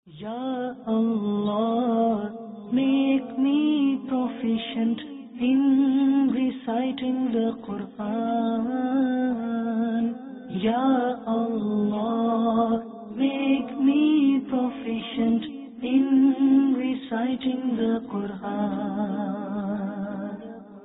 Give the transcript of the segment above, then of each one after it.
Ya Allah, make me proficient in reciting the Quran. Ya Allah, make me proficient in reciting the Quran.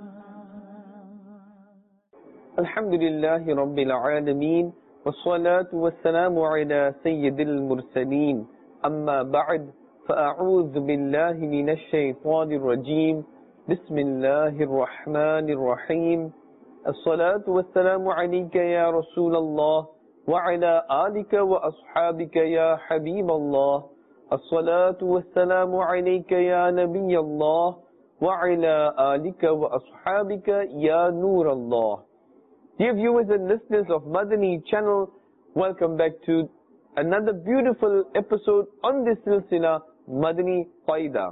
Alhamdulillahi Rabbil Alameen, wassalatu wassalamu ala Sayyidil Mursaleen. أما بعد فأعوذ بالله من الشيطان الرجيم بسم الله الرحمن الرحيم الصلاة والسلام عليك يا رسول الله وعلى آلك وأصحابك يا حبيب الله الصلاة والسلام عليك يا نبي الله وعلى آلك وأصحابك يا نور الله. Dear viewers and listeners of Madani channel, welcome back to another beautiful episode on this silsila, Madani Qaida.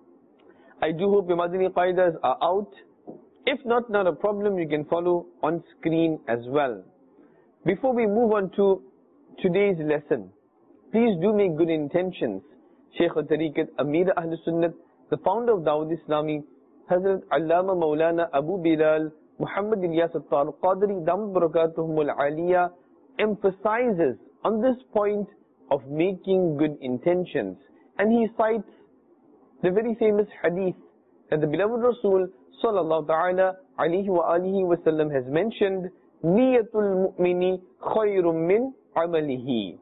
I do hope your Madani Qaidas are out. If not a problem, you can follow on screen as well. Before we move on to today's lesson, please do make good intentions. Shaykh al-Tariqat, Amir Ahl Sunnat, the founder of Dawud Islami, Hazrat Allama Maulana Abu Bilal, Muhammad Ilyas al-Qadri, Dam Barakatuhum al-Aliyah, emphasizes on this point of making good intentions. And he cites the very famous hadith that the beloved Rasul sallallahu ta'ala alayhi wa alihi wa sallam has mentioned, Niyatul mu'mini khayrun min amalihi.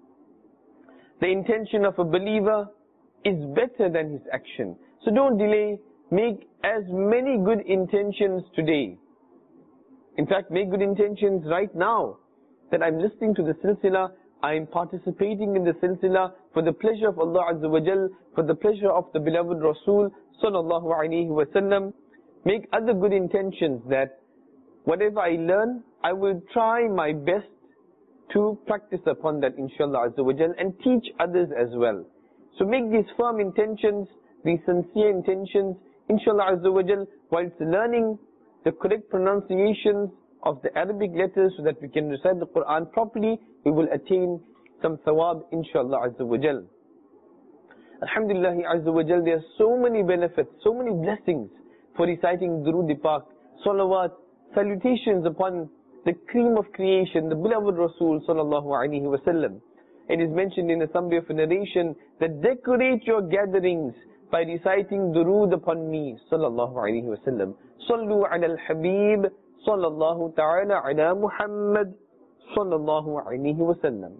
The intention of a believer is better than his action. So don't delay, make as many good intentions today. In fact, make good intentions right now, that I'm listening to the silsila, I'm participating in the silsila for the pleasure of Allah Azza wa Jal, for the pleasure of the beloved Rasul sallallahu alayhi wa sallam. Make other good intentions that whatever I learn, I will try my best to practice upon that, inshallah Azza wa Jal, and teach others as well. So make these firm intentions, these sincere intentions, inshallah Azza wa Jal, whilst learning the correct pronunciations of the Arabic letters so that we can recite the Quran properly, we will attain some thawab, inshallah Azza wa Jal. Alhamdulillah Azza wa Jal, there are so many benefits, so many blessings for reciting Durood Pak, salawat, salutations upon the cream of creation, the beloved Rasul sallallahu alaihi wasallam. It is mentioned in the summary of a narration that decorate your gatherings by reciting Durood upon me sallallahu alaihi wasallam. Sallu ala al-Habib sallallahu ta'ala ala Muhammad sallallahu alayhi wa sallam.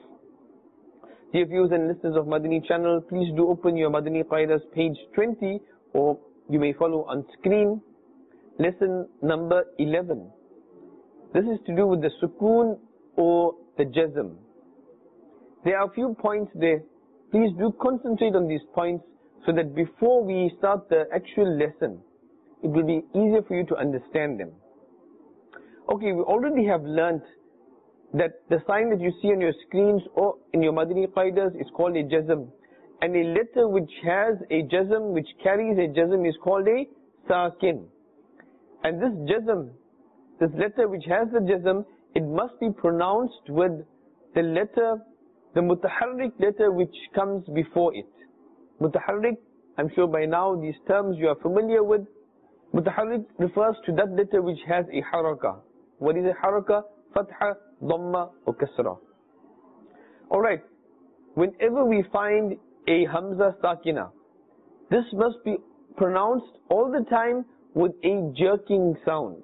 Dear viewers and listeners of Madani channel, please do open your Madani Qaidas page 20, or you may follow on screen. Lesson number 11. This is to do with the sukoon or the jazm. There are a few points there. Please do concentrate on these points so that before we start the actual lesson, it will be easier for you to understand them. Okay, we already have learnt that the sign that you see on your screens or in your Madani Qaidas is called a jazm. And a letter which has a jazm, which carries a jazm, is called a sakin. And this jazm, this letter which has the jazm, it must be pronounced with the letter, the mutaharrik letter which comes before it. Mutaharrik, I'm sure by now these terms you are familiar with. Mutaharrik refers to that letter which has a haraka. What is a haraka? Fatha, Dhamma or Kasra. Alright, whenever we find a Hamza Sakina, this must be pronounced all the time with a jerking sound.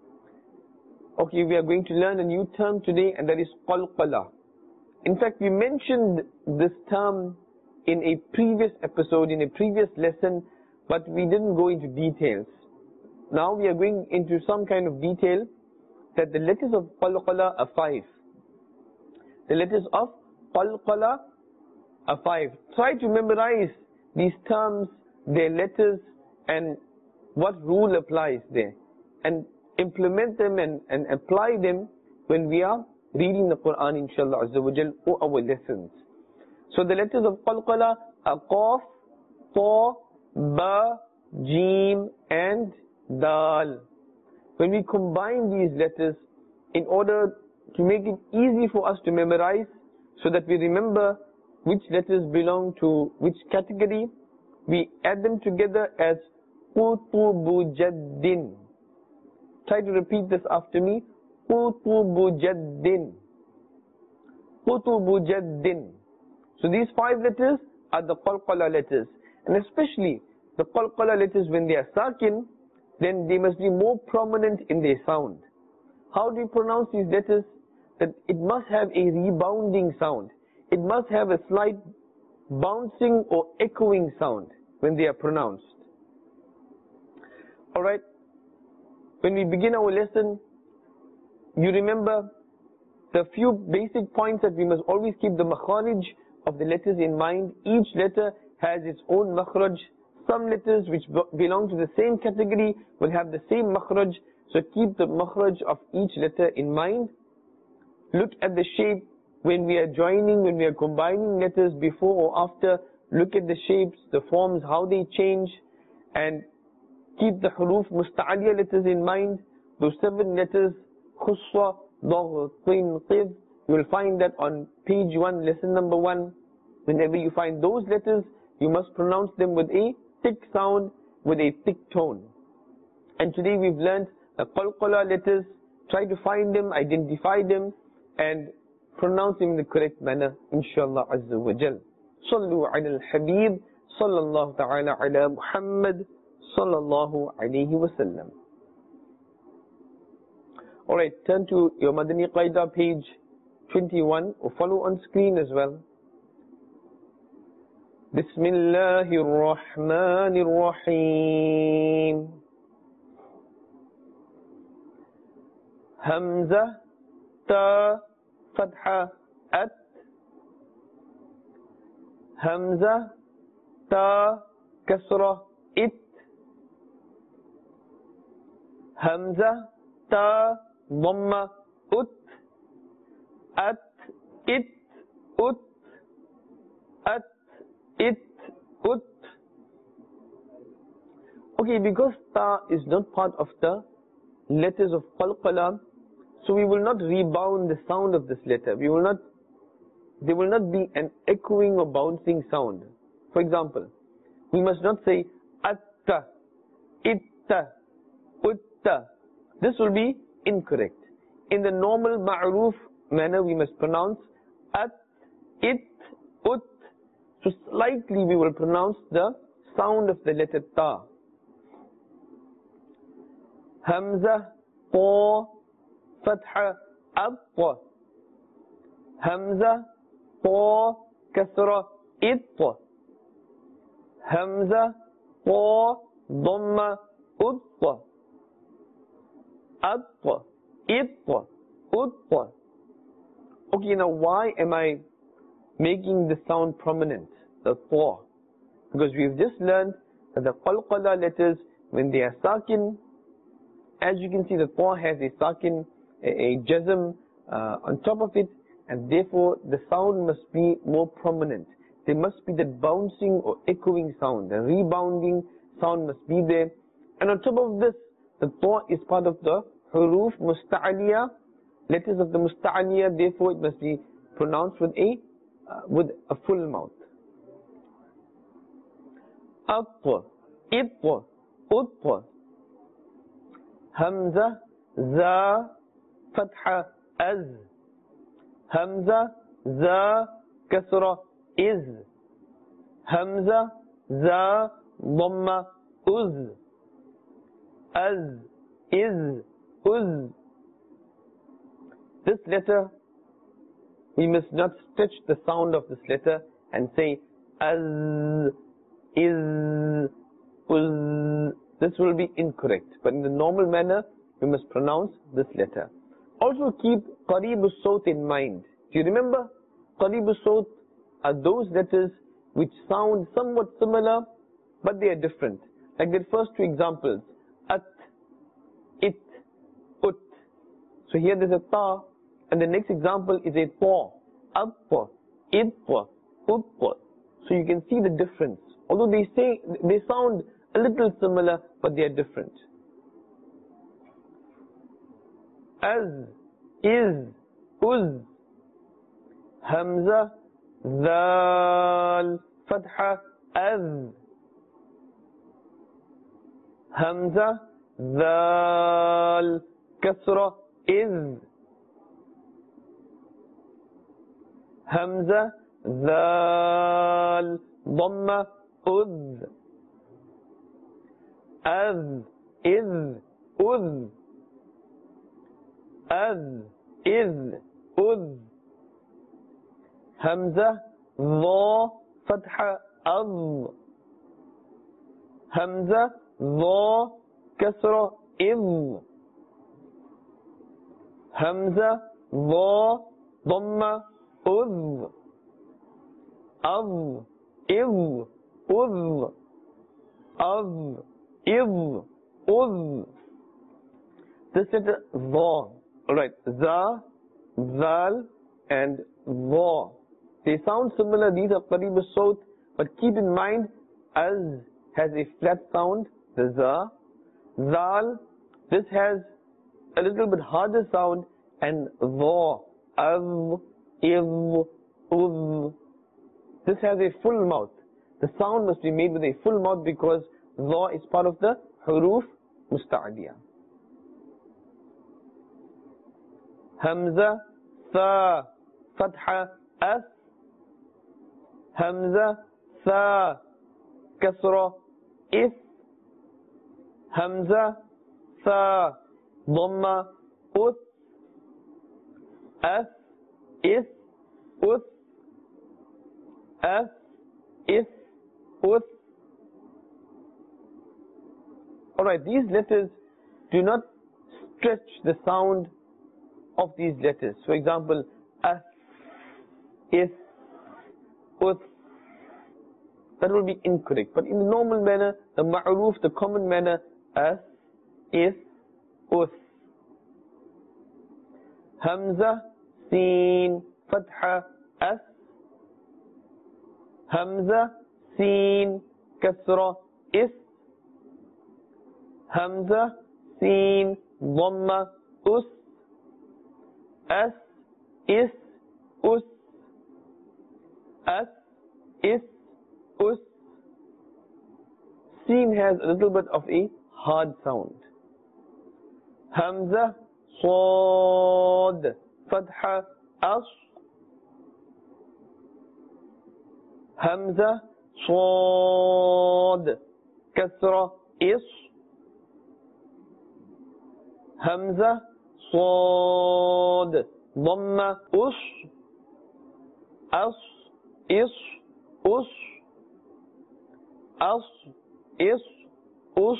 Okay, we are going to learn a new term today, and that is qalqala. In fact, we mentioned this term in a previous episode, in a previous lesson, but we didn't go into details. Now we are going into some kind of detail, that the letters of qalqala are 5. The letters of qalqala are 5. Try to memorize these terms, their letters, and what rule applies there. And implement them and apply them when we are reading the Quran, inshallah Azza wa Jal, or our lessons. So the letters of qalqala are Qaf, Ta, Ba, Jim, and Dal. When we combine these letters in order to make it easy for us to memorize, so that we remember which letters belong to which category, we add them together as Qutubu Jaddin. Try to repeat this after me. Qutubu Jaddin. Qutubu Jaddin. So these 5 letters are the qalqala letters. And especially the qalqala letters, when they are sakin, then they must be more prominent in their sound. How do you pronounce these letters? That it must have a rebounding sound. It must have a slight bouncing or echoing sound when they are pronounced. Alright, when we begin our lesson, you remember the few basic points that we must always keep the makharij of the letters in mind. Each letter has its own makhraj. Some letters which belong to the same category will have the same makhraj. So keep the makhraj of each letter in mind. Look at the shape when we are joining, when we are combining letters before or after. Look at the shapes, the forms, how they change, and keep the huruf musta'aliya letters in mind. Those 7 letters, khuswa, dagh, tin, qid. You will find that on page 1, lesson number 1. Whenever you find those letters, you must pronounce them with a thick sound, with a thick tone. And today we've learned the qalqala letters. Try to find them, identify them, and pronounce them in the correct manner, inshallah azza wa jal. Sallu ala al-habib, sallallahu ta'ala ala Muhammad, sallallahu alayhi wa sallam. Alright, turn to your Madani Qaida page 21, or follow on screen as well. Bismillahir Rahmanir Rahim. Hamza, ta, fatha, at. Hamza, ta, kasra, it. Hamza, ta, dhamma, ut. At, it, ut. At, it, ut. Okay, because ta is not part of the letters of qalqala, so we will not rebound the sound of this letter. There will not be an echoing or bouncing sound. For example, we must not say atta, itta, utta. This will be incorrect. In the normal ma'ruf manner, we must pronounce at, it, ut. So slightly we will pronounce the sound of the letter ta. Hamza, ta, fatha, at. Hamza, ta, kasra, it. Hamza, ta, dhamma, ut. At, it, ut. Okay, now why am I making the sound prominent, the ta? Because we've just learned that the qalqala letters, when they are sakin, as you can see, the ta has a sakin, a jazm on top of it, and therefore the sound must be more prominent. There must be that bouncing or echoing sound, the rebounding sound must be there. And on top of this, the ta is part of the huruf musta'aliya, letters of the musta'aliya, therefore it must be pronounced with a full mouth. At, it, ut. Hamza, za, fatha, az. Hamza, za, kasra, iz. Hamza, za, dhamma, uz. Az, iz, uz. This letter, we must not stretch the sound of this letter and say az, iz, uz. This will be incorrect. But in the normal manner, we must pronounce this letter. Also keep qarib as-sawt in mind. Do you remember? Qarib as-sawt are those letters which sound somewhat similar, but they are different. Like the first 2 examples, at, it, ut. So here there's a ta, and the next example is a ta, at, it, ut. So you can see the difference. Although they sound a little similar, but they are different. As, is, uz. Hamza, Zal, Fatha, Az. Hamza, Zal, Kasra, Iz. Hamza, Zal, Dhamma, Uz. Az, Iz, Uz. Az, Iz, Uz. Hamza, Dha, Fatha, Az. Hamza, Dha, Kasra, Iz. Hamza, Dha, Dhamma, Uz. Az, Iz, Uz. Az, Iz, Uz. This letter Dha. Alright, Za, Zal, and Dha. They sound similar, these are Qarib al-Sawt, but keep in mind, Az has a flat sound, the Za. Zal, this has a little bit harder sound, and Dha, Az, Iz, Uz. This has a full mouth. The sound must be made with a full mouth because Dha is part of the Huruf Musta'adiyah. Hamza, Tha, Fatha, As. Hamza, Tha, Kasra, Is. Hamza, Tha, Dhamma, Us. As, Is, Us. As, Is, Us. Alright, these letters do not stretch the sound of these letters. For example, As, Is, Us. That will be incorrect. But in the normal manner, the ma'ruf, the common manner, As, Is, Us. Hamza, Sin, Fatha, As. Hamza, Sin, Kasra, Is. Hamza, Sin, Dhamma, Us. As, Is, Us. As, Is, Us. Sin has a little bit of a hard sound. Hamza, Sad, Fatha, As. Hamza, Sad, Kasra, Is. Hamza, Sad, Dhamma, Us. As, Is, Us. As, Is, Us.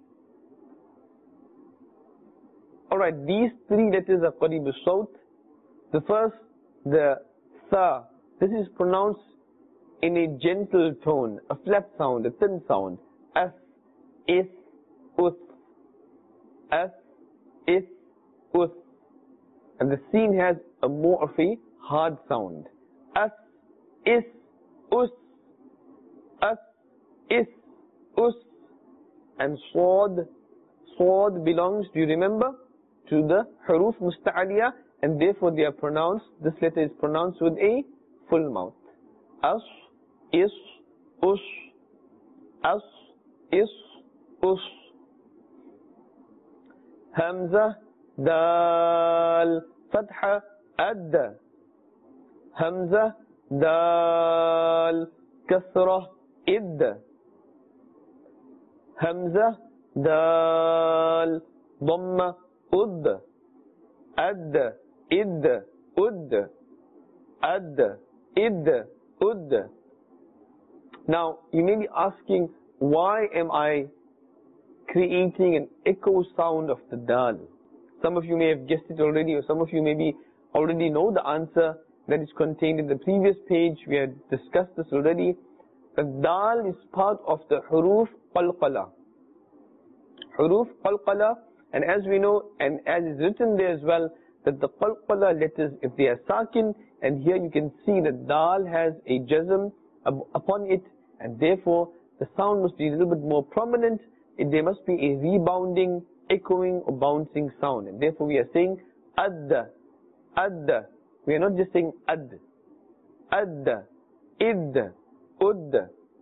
Alright, these three letters are Qarib al-Sawt. The first, the Tha. This is pronounced in a gentle tone, a flat sound, a thin sound. As, Is, Us. As, Is, Us. And the Sin has a more of a hard sound. As, Is, Us. As, Is, Us. And Sad belongs, do you remember, to the Huruf Musta'aliyah, and therefore they are pronounced, this letter is pronounced with a full mouth. As, Is, Us. As, Is, Us. Hamza, Dal, Fatha, Ad. Hamza, Dal, Kasra, Id. Hamza, Dal, Dhamma, Ud. Ad, Id, Ud. Ad, Id, Ud. Now, you may be asking, why am I creating an echo sound of the Dal? Some of you may have guessed it already, or some of you maybe already know the answer that is contained in the previous page. We had discussed this already. The Dal is part of the Huruf Qalqala. Huruf Qalqala, and as we know, and as is written there as well, that the Qalqala letters, if they are Sakin, and here you can see that Dal has a Jazm upon it, and therefore the sound must be a little bit more prominent. There must be a rebounding, echoing or bouncing sound, and therefore we are saying Ad, Ad. We are not just saying Ad, Ad, id, ud.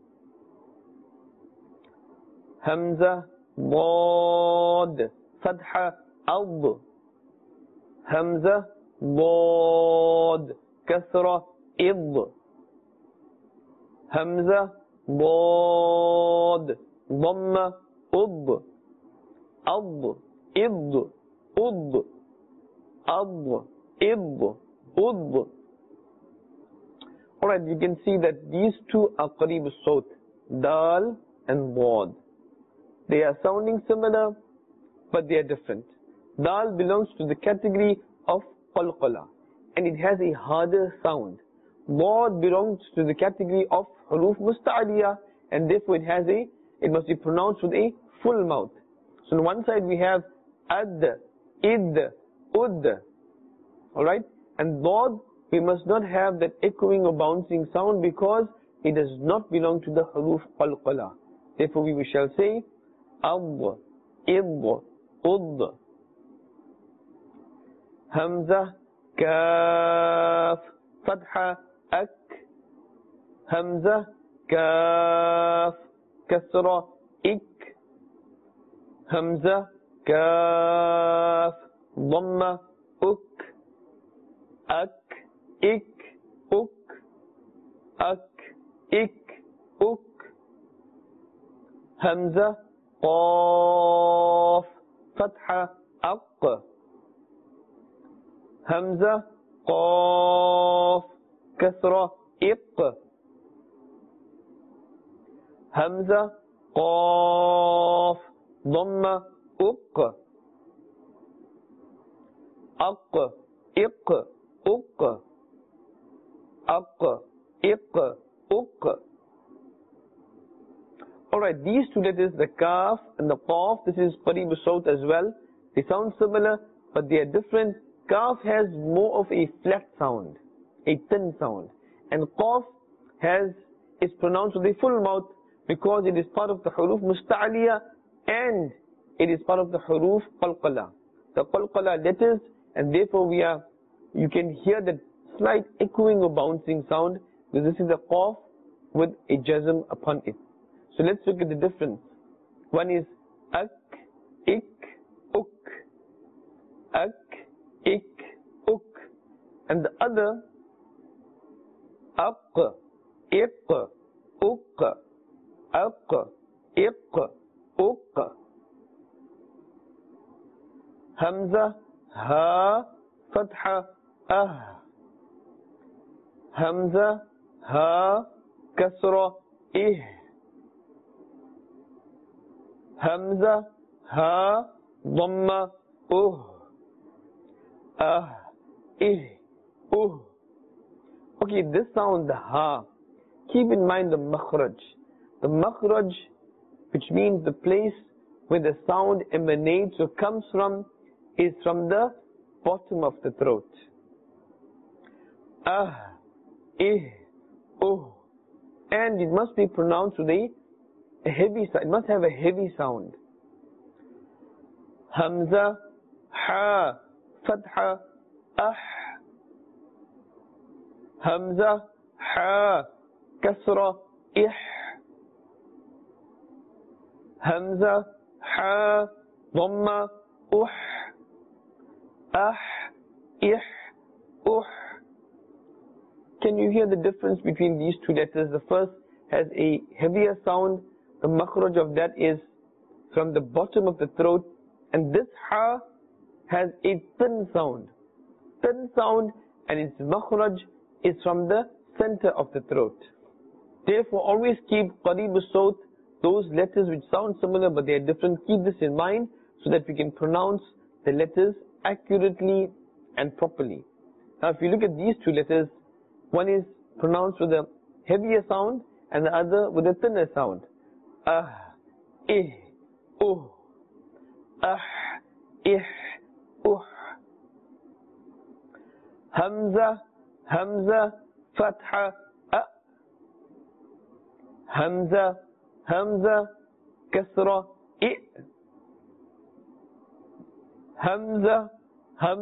Hamza, dad, fatha, ad. Hamza, dad, kasra, id. Hamza, dad, dhamma, ud. Ad, id, ud. Ad, id, ud. Alright, you can see that these two are qareeb as-sawt, dal and dad. They are sounding similar, but they are different. Dal belongs to the category of qalqala, and it has a harder sound. Dad belongs to the category of huruf musta'aliyah, and therefore it must be pronounced with a full mouth. So on one side we have ad, id, ud. Alright? And dad, we must not have that echoing or bouncing sound because it does not belong to the huruf qalqala. Therefore we shall say ad, id, ud. Hamza, kaf, fatha, ak. Hamza, kaf, kasra, ik. Hamza, kaf, dhamma, uk. Ak, ik, uk. Ak, ik, uk. Hamza, qaf, fatha, aq. Hamza, qaf, kasra, iq. Hamza, qaf, dhamma, uq. Aq, iq, uq. Aq, iq, uq. Alright, these two letters, the kaf and the qaf, this is qareeb as-sawt as well. They sound similar, but they are different. Kaf has more of a flat sound, a thin sound. And qaf is pronounced with a full mouth because it is part of the huruf musta'aliyah and it is part of the huruf qalqala. The qalqala letters, and therefore you can hear the slight echoing or bouncing sound because this is a qaf with a jazm upon it. So let's look at the difference. One is ak, ik, uk. Ak, ik, uk. And the other aq, iq, uk. Aq, iq, uk. Hamza, ha, fatha, ah. Hamza, ha, kasra, ih. Hamza, ha, dhamma, ih, Okay, this sound, the ha, keep in mind the makhraj. The makhraj, which means the place where the sound emanates or comes from, is from the bottom of the throat. Ih, and it must be pronounced with a heavy sound. It must have a heavy sound. Hamza, ha, fatha, ah. Hamza, ha, kasra, ih. Hamza, ha, dhamma, ih, Can you hear the difference between these two letters? The first has a heavier sound. The makhraj of that is from the bottom of the throat. And this ha has a thin sound. Thin sound, and its makhraj is from the center of the throat. Therefore, always keep qareeb as-sawt, those letters which sound similar but they are different. Keep this in mind so that we can pronounce the letters accurately and properly. Now, if you look at these two letters, one is pronounced with a heavier sound and the other with a thinner sound. Ih, ih, Hamza, fatha, a. Hamza, kasra, I. Hamza,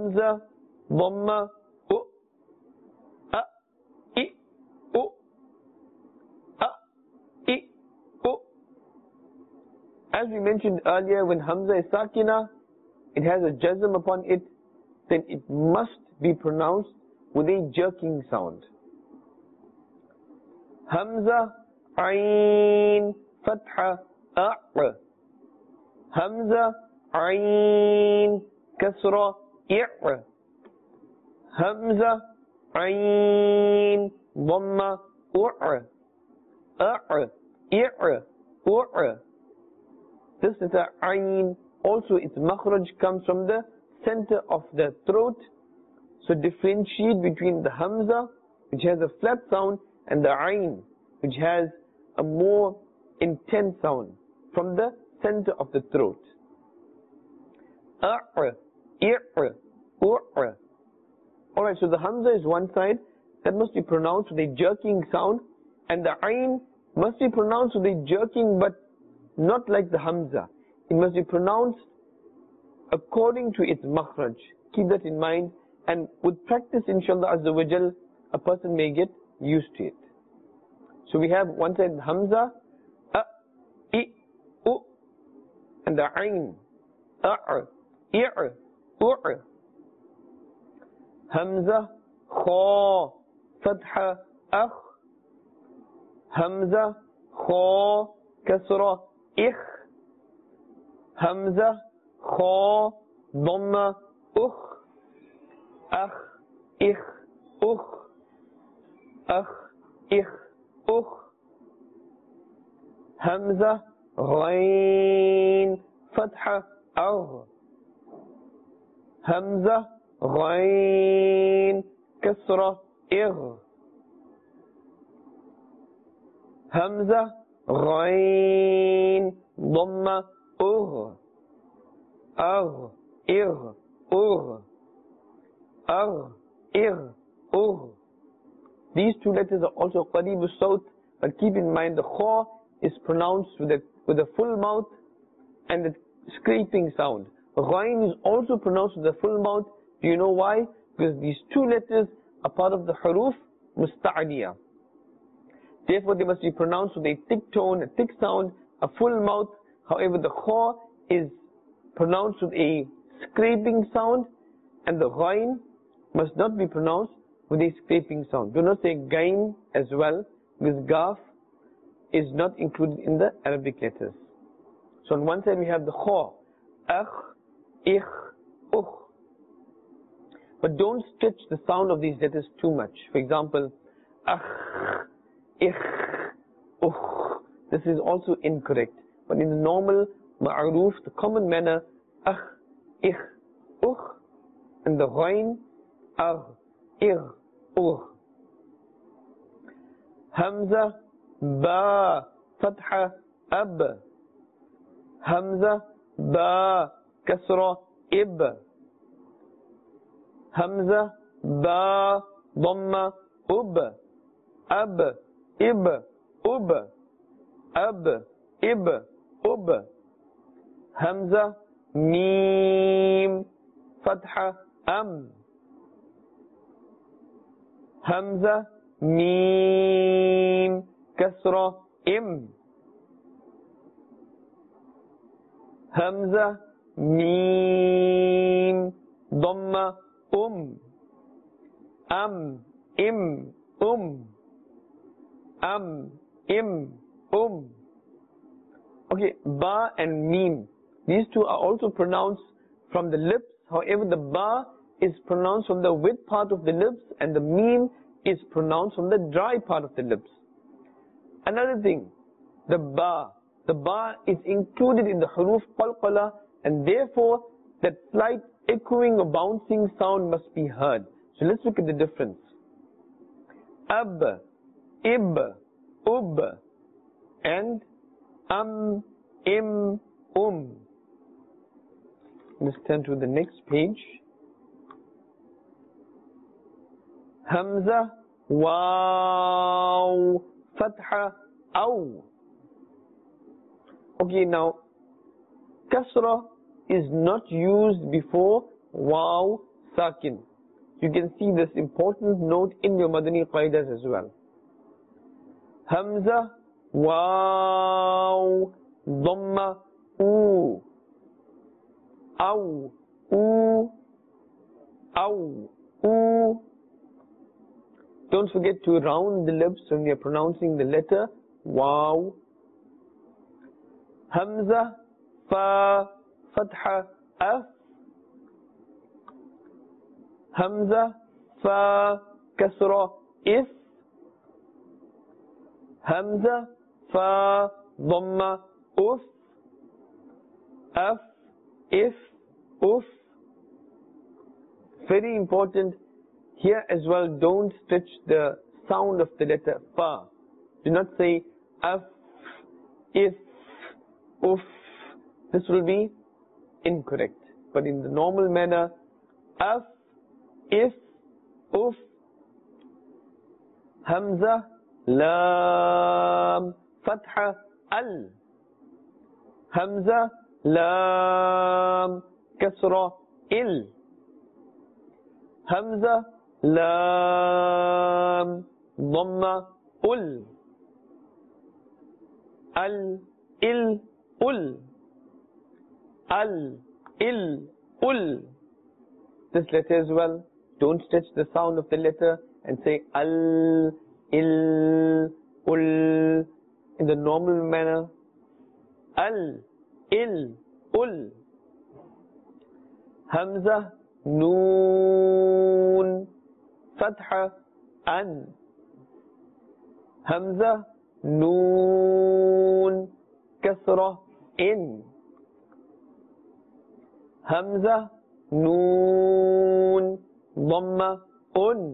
dhamma, u. A, I, u. As we mentioned earlier, when Hamza is Sakina, it has a jazm upon it, then it must be pronounced with a jerking sound. Hamza, Ain, Fatha, A'. Hamza, Ain, Kasra, I'. Hamza, Ain, Dhamma, U'. A', I', U'. This is the Ain. Also, its makhraj comes from the center of the throat. So differentiate between the Hamza, which has a flat sound, and the Ain, which has a more intense sound from the center of the throat. A', I', U'. Alright, so the Hamza is one side, that must be pronounced with a jerking sound, and the Ain must be pronounced with a jerking, but not like the Hamza. It must be pronounced according to its makhraj. Keep that in mind, and with practice, inshallah azza wa jal, a person may get used to it. So we have one side Hamza, A, I, U, and the Ain, A, I, U. Hamza, Kha, Fatha, Akh. Hamza, Kha, Kasra, Ich. Hamza, Kha, Dhamma, Ukh. Akh, Ich, Ukh. Akh, Ich, Ukh. Hamza, Ghain, Fatha, Agh. Hamza, Ghain, Kasra, Igh. Hamza, Ghain, Dhamma, Ugh. Agh, Igh, Ugh. Agh, Igh, Ugh. These two letters are also Qarib al-Sawt, but keep in mind the Kha is pronounced with a full mouth and a scraping sound. Ghain is also pronounced with a full mouth. Do you know why? Because these two letters are part of the Huruf Musta'adiyah. Therefore, they must be pronounced with a thick tone, a thick sound, a full mouth. However, the Kha is pronounced with a scraping sound, and the Ghain must not be pronounced with a scraping sound. Do not say Gain as well, because Gaf is not included in the Arabic letters. So on one side we have the Kha, Akh, Ich, Ukh. But don't stretch the sound of these letters too much. For example, Akh, Ich, Ukh. This is also incorrect. But in the normal, ma'aruf, the common manner, Akh, Ich, Ukh, and the Ghain, Agh, Igh, Ugh. Hamza, Ba, Fatha, Ab. Hamza, Ba, Kasra, Ib. Hamza, Ba, Dhamma, Ub. Ab, Ib, Ub. Ab, Ib, Ub. Hamza, Mim, Fatha, Am. Hamza, Mim, Kasra, Im. Hamza, Mim, Dhamma, Am, Im, Am, Im, Okay, Ba and Mim. These two are also pronounced from the lips. However, the Ba is pronounced from the wet part of the lips, and the Mim is pronounced from the dry part of the lips. Another thing, the Ba is included in the Huruf Qalqala, and therefore that slight echoing or bouncing sound must be heard. So let's look at the difference. Ab, Ib, Ub, and Im, Let's turn to the next page. Hamza, Waw, Fatha, Aw. Okay, now, Kasra is not used before Waw, Sakin. You can see this important note in your Madani Qaidas as well. Hamza, Waw, Dhamma, oo, ow, oo, ow, oo. Don't forget to round the lips when we are pronouncing the letter wow. Hamza, fa, fatha, af. Hamza, fa, kasra, if. Hamza, fa, dhamma, uf. Af, if, uf. Very important here as well, don't stretch the sound of the letter fa. Do not say af, if, uf. This will be incorrect. But in the normal manner, af, if, uf. Hamza, lam, fatha, al. Hamza, lam, kasra, il. Hamza, lam, dhamma, ul. Al, il, ul. Al, il, ul. This letter as well, don't stretch the sound of the letter and say al, il, ul in the normal manner. Al, il, ul. Hamza, noon, fatha, an. Hamza, noon, kasra, in. Hamza, noon, dhamma, un.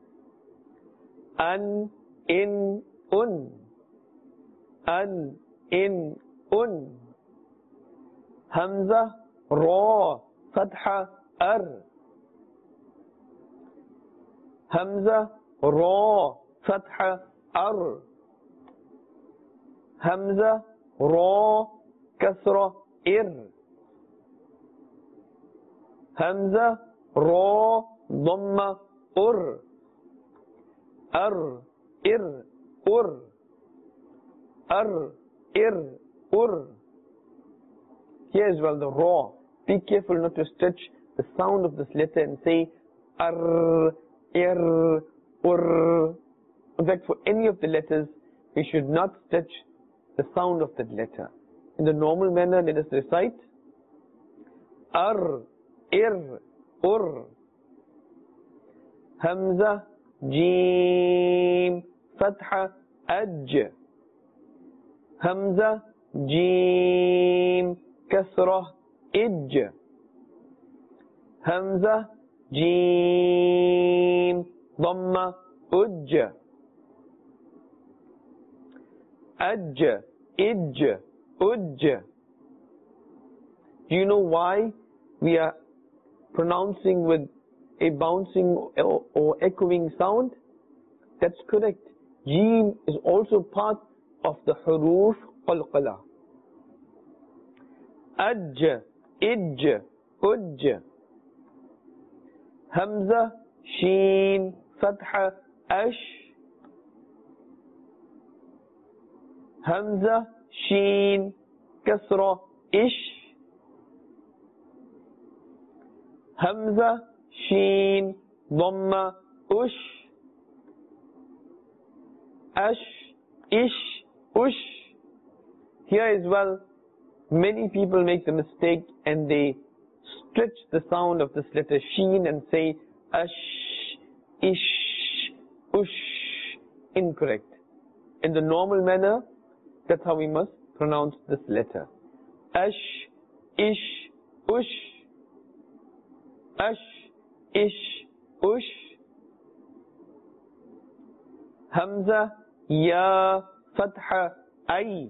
An, in, un. An, in, un. Hamza, ra, fatha, ar. Hamza, ra, fatha, ar. Hamza, ra, kasra, ir. Hamza, ra, dhamma, ur. Ar, ir, ur. Ar, ir, ur. Here as well the ra. Be careful not to stretch the sound of this letter and say ar, ir, ur. In fact, for any of the letters, we should not stretch the sound of that letter. In the normal manner, let us recite ar, ir, ur. Hamza, jim, fatha, aj. Hamza, jim, kasra, ij. Hamza, jim, dhamma, uj. Aj, ij, uj. Do you know why we are pronouncing with a bouncing or echoing sound? That's correct. Jim is also part of the huruf qalqala. Aj, ij, uj. Hamza, sheen, fatha, ash. Hamza, sheen, kasra, ish. Hamza, sheen, dhamma, ush. Ash, ish, ush. Here as well, many people make the mistake and they stretch the sound of this letter sheen and say ash, ish, ush. Incorrect. In the normal manner, that's how we must pronounce this letter. Ash, ish, ush. Ash, ish, ush. Hamza, ya, fatha, ay.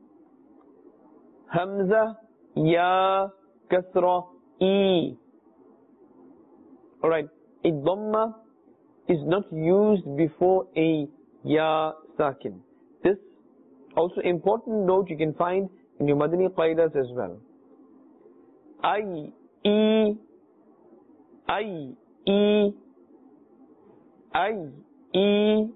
Hamza, ya, kasra, e. Alright, a dhamma is not used before a ya sakin. This also important note you can find in your Madani Qaidas as well. I, e, I, e, I, e.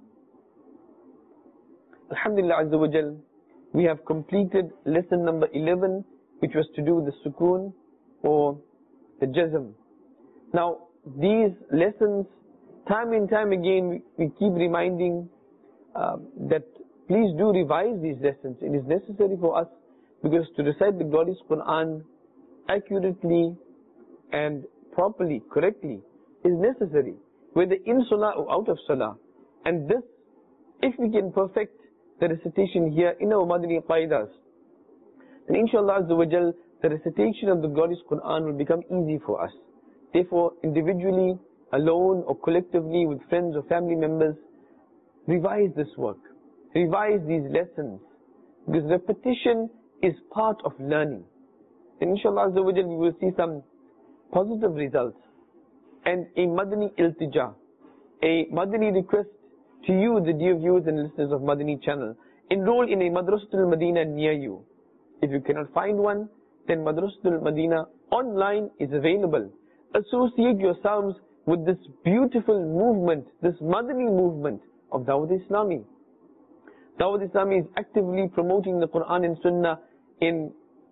Alhamdulillah Azza wa Jal, we have completed lesson number 11. which was to do with the sukoon or the jazm. Now, these lessons, time and time again, we keep reminding that please do revise these lessons. It is necessary for us, because to recite the glorious Quran accurately and properly, correctly, is necessary, whether in salah or out of salah. And this, if we can perfect the recitation here in our Madani Qaidas, then inshallah Azza wa Jal, the recitation of the glorious Quran will become easy for us. Therefore, individually, alone or collectively with friends or family members, revise this work. Revise these lessons. Because repetition is part of learning. And inshallah Azza wa Jal, we will see some positive results. And a Madani iltija, a Madani request to you, the dear viewers and listeners of Madani channel, enroll in a Madrasatul Madina near you. If you cannot find one, then Madrasatul Madina online is available. Associate yourselves with this beautiful movement, this Madani movement of Dawud Islami. Dawud Islami is actively promoting the Quran and Sunnah in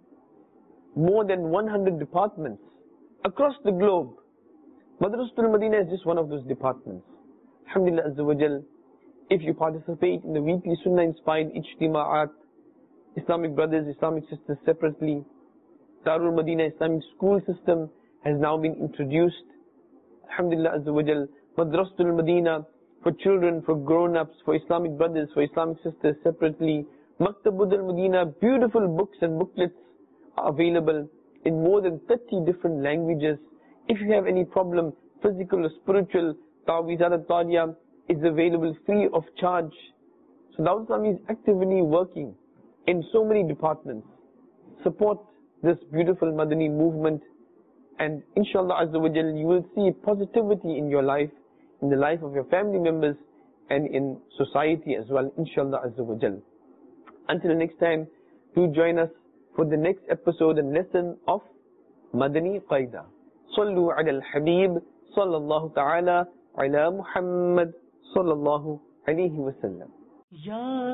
more than 100 departments across the globe. Madrasatul Madina is just one of those departments. Alhamdulillah Azza wa Jal, if you participate in the weekly Sunnah inspired Ijtima'at, Islamic brothers, Islamic sisters separately, Darul Madina Islamic school system has now been introduced. Alhamdulillah Azza wa Jal, Madrasatul Madina for children, for grown-ups, for Islamic brothers, for Islamic sisters separately. Maktabul Madina, beautiful books and booklets are available in more than 30 different languages. If you have any problem, physical or spiritual, Ta'wizat al-Taliya is available free of charge. So Dawud Islami is actively working in so many departments. Support this beautiful Madani movement, and inshallah Azza wa Jal, you will see positivity in your life, in the life of your family members, and in society as well, inshallah Azza wa Jal. Until next time, do join us for the next episode and lesson of Madani Qaida. Sallu ala al-Habib, sallallahu ta'ala ala Muhammad, sallallahu alayhi wa sallam. Ya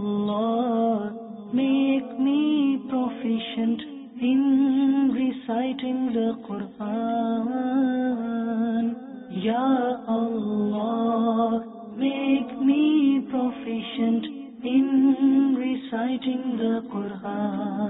Allah, make me proficient in reciting the Quran. Ya Allah, make me proficient in reciting the Quran.